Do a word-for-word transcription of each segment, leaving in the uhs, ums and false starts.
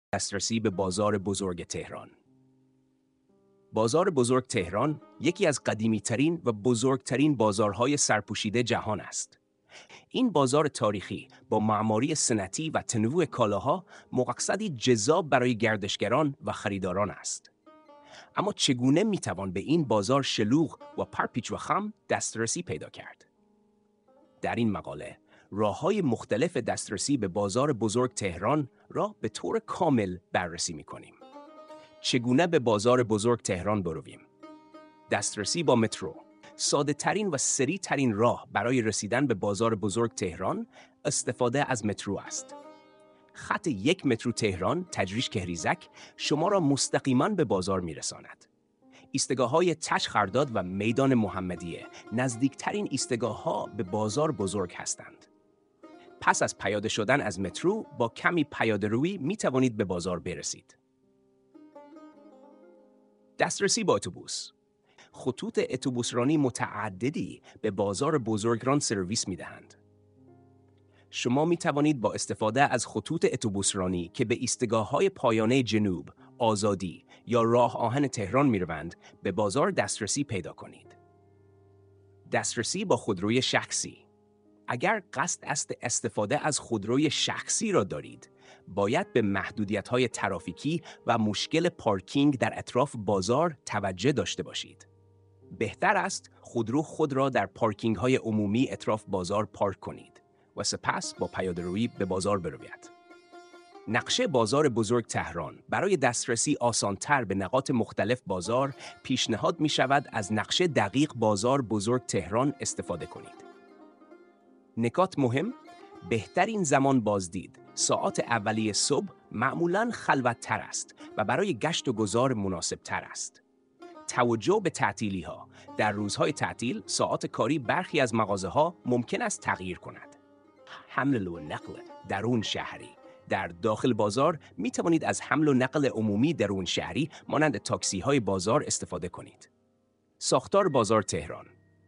دسترسی به بازار بزرگ تهران. بازار بزرگ تهران یکی از قدیمی‌ترین و بزرگترین بازارهای سرپوشیده جهان است. این بازار تاریخی با معماری سنتی و تنوع کالاها مقصدی جذاب برای گردشگران و خریداران است. اما چگونه میتوان به این بازار شلوغ و پرپیچ و خم دسترسی پیدا کرد؟ در این مقاله راه‌های مختلف دسترسی به بازار بزرگ تهران را به طور کامل بررسی می‌کنیم. چگونه به بازار بزرگ تهران برویم؟ دسترسی با مترو. ساده ترین و سریع ترین راه برای رسیدن به بازار بزرگ تهران استفاده از مترو است. خط یک مترو تهران تجریش کهریزک شما را مستقیما به بازار میرساند. ایستگاه‌های تش خرداد و میدان محمدیه نزدیکترین ایستگاه‌ها به بازار بزرگ هستند. پس از پیاده شدن از مترو با کمی پیاده‌روی می توانید به بازار برسید. دسترسی با اتوبوس. خطوط اتوبوسرانی متعددی به بازار بزرگران سرویس می دهند. شما می توانید با استفاده از خطوط اتوبوسرانی که به ایستگاه‌های پایانه جنوب، آزادی یا راه آهن تهران می روند به بازار دسترسی پیدا کنید. دسترسی با خودروی شخصی. اگر قصد است استفاده از خودروی شخصی را دارید، باید به محدودیت‌های ترافیکی و مشکل پارکینگ در اطراف بازار توجه داشته باشید. بهتر است خودرو خود را در پارکینگ‌های عمومی اطراف بازار پارک کنید و سپس با پیاده‌روی به بازار بروید. نقشه بازار بزرگ تهران. برای دسترسی آسان‌تر به نقاط مختلف بازار، پیشنهاد می‌شود از نقشه دقیق بازار بزرگ تهران استفاده کنید. نکات مهم: بهترین زمان بازدید ساعات اولیه صبح معمولاً خلوت‌تر است و برای گشت و گذار مناسب‌تر است. توجه به تعطیلی‌ها. در روزهای تعطیل ساعات کاری برخی از مغازه‌ها ممکن است تغییر کند. حمل و نقل درون شهری. در داخل بازار می توانید از حمل و نقل عمومی درون شهری مانند تاکسی‌های بازار استفاده کنید. ساختار بازار تهران.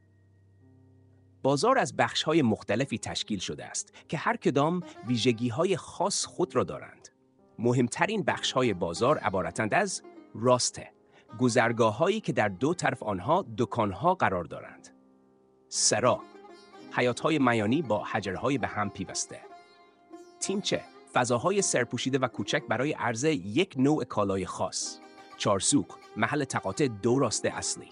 بازار از بخش‌های مختلفی تشکیل شده است که هر کدام ویژگی‌های خاص خود را دارند. مهمترین بخش‌های بازار عبارتند از راسته، گذرگاه‌هایی که در دو طرف آنها دکان‌ها قرار دارند. سرا، حیاط‌های میانی با حجرهای به هم پیوسته. تیمچه، فضاهای سرپوشیده و کوچک برای عرضه یک نوع کالای خاص. چارسوق، محل تقاطع دو راسته اصلی.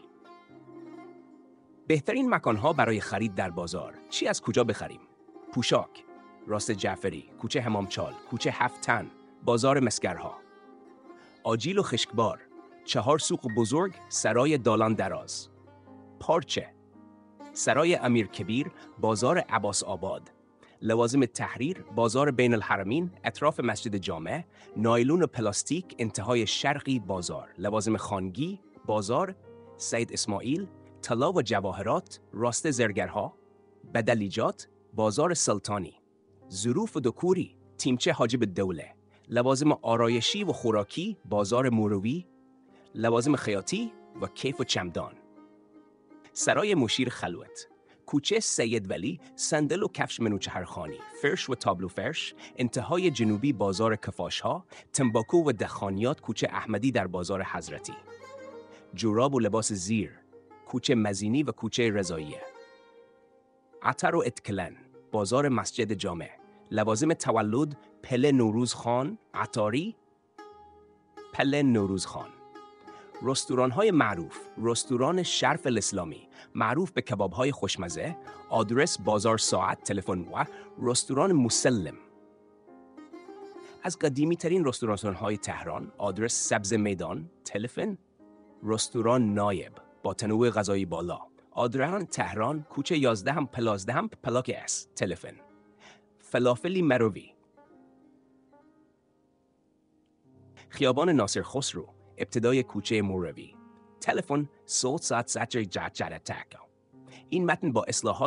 بهترین مکانها برای خرید در بازار. چی از کجا بخریم؟ پوشاک، راست جعفری، کوچه حمامچال، کوچه هفت تن، بازار مسگرها. آجیل و خشکبار، چهار سوق بزرگ، سرای دالان دراز. پارچه، سرای امیر کبیر، بازار عباس آباد. لوازم تحریر، بازار بین الحرمین، اطراف مسجد جامع. نایلون و پلاستیک، انتهای شرقی بازار. لوازم خانگی، بازار سید اسماعیل. طلا و جواهرات، راست زرگرها. بدلیجات، بازار سلطانی. ظروف و دکوری، تیمچه حاجب دوله. لوازم آرایشی و خوراکی، بازار موروی. لوازم خیاطی و کیف و چمدان. سرای مشیر خلوت، کوچه سید ولی، صندل و کفش منوچهرخانی، فرش و تابلو فرش. انتهای جنوبی بازار کفاشها. تنباکو و دخانیات، کوچه احمدی در بازار حضرتی. جوراب و لباس زیر، کوچه مزینی و کوچه رضاییه. عطر و اتکلن، بازار مسجد جامع. لوازم تولد، پله نوروز خان، عطاری، پله نوروز خان. رستوران‌های معروف، رستوران شرف الاسلامی، معروف به کباب‌های خوشمزه. آدرس بازار ساعت، تلفن و رستوران مسلم. از قدیمی‌ترین رستوران‌های تهران، آدرس سبز میدان، تلفن رستوران نایب با تنوع غذایی بالا. آدران تهران، کوچه یازده هم پلازده هم پلاک اس، تلفن. فلافلی مروی. خیابان ناصر خسرو، ابتدای کوچه موروی. تلفن صوت ساعت ساعت جات جات تاکو. این متن با اصلاحات